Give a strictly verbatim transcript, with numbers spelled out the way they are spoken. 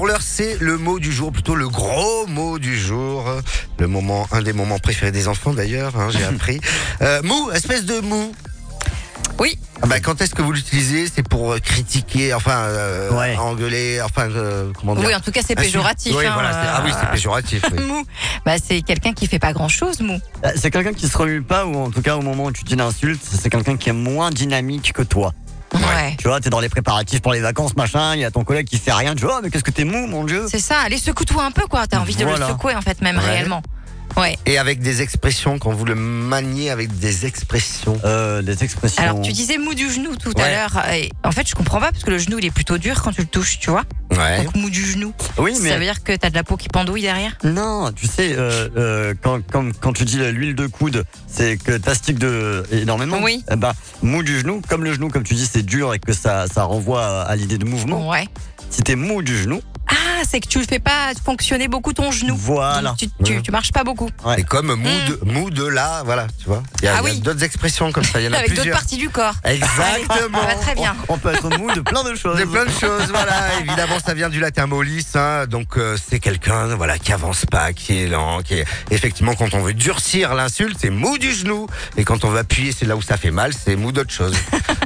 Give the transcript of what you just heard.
Pour l'heure, c'est le mot du jour, plutôt le gros mot du jour. Le moment, un des moments préférés des enfants d'ailleurs, hein, j'ai appris. Euh, mou, espèce de mou. Oui. Ah bah, quand est-ce que vous l'utilisez? C'est pour euh, critiquer, enfin, euh, Ouais. engueuler, enfin, euh, comment dire? Oui, en tout cas, c'est Insulte. péjoratif. Oui, hein, voilà, c'est- ah oui, c'est euh, péjoratif. Oui. Mou. Bah, c'est quelqu'un qui fait pas grand chose, mou. Euh, C'est quelqu'un qui se remue pas, ou en tout cas au moment où tu dis l'insulte, c'est quelqu'un qui est moins dynamique que toi. Ouais. Tu vois, t'es dans les préparatifs pour les vacances, machin, il y a ton collègue qui fait rien, tu vois, oh, mais qu'est-ce que t'es mou, mon Dieu. C'est ça. Allez, secoue-toi un peu, quoi. T'as envie de Voilà. le secouer, en fait, même Ouais. réellement. Ouais. Et avec des expressions, quand vous le maniez avec des expressions. Euh, des expressions. Alors, tu disais mou du genou tout à Ouais. l'heure. Et en fait, je comprends pas parce que le genou, il est plutôt dur quand tu le touches, tu vois. Ouais. Donc, mou du genou. Oui, Ça mais. veut dire que t'as de la peau qui pendouille derrière. Non, tu sais, euh, euh, quand, quand, quand tu dis l'huile de coude, c'est que t'astiques de énormément. Oui. Eh ben, mou du genou, comme le genou, comme tu dis, c'est dur et que ça, ça renvoie à, à l'idée de mouvement. Ouais. Si t'es mou du genou, Ah, c'est que tu le fais pas fonctionner beaucoup ton genou. voilà. Donc, tu, tu, Ouais. tu marches pas beaucoup. Ouais. C'est comme mou de, mou de là, voilà, tu vois. Il y a, Ah il y a oui. d'autres expressions comme ça, il y en a Avec d'autres plusieurs. parties du corps. Exactement. Ça va très bien. On peut être mou de plein de choses. De plein de choses, voilà. Évidemment, ça vient du latin mollis, hein. Donc euh, c'est quelqu'un, voilà, qui avance pas, qui est lent, qui est. Effectivement, quand on veut durcir l'insulte, c'est mou du genou, et quand on veut appuyer, c'est là où ça fait mal, c'est mou d'autre chose.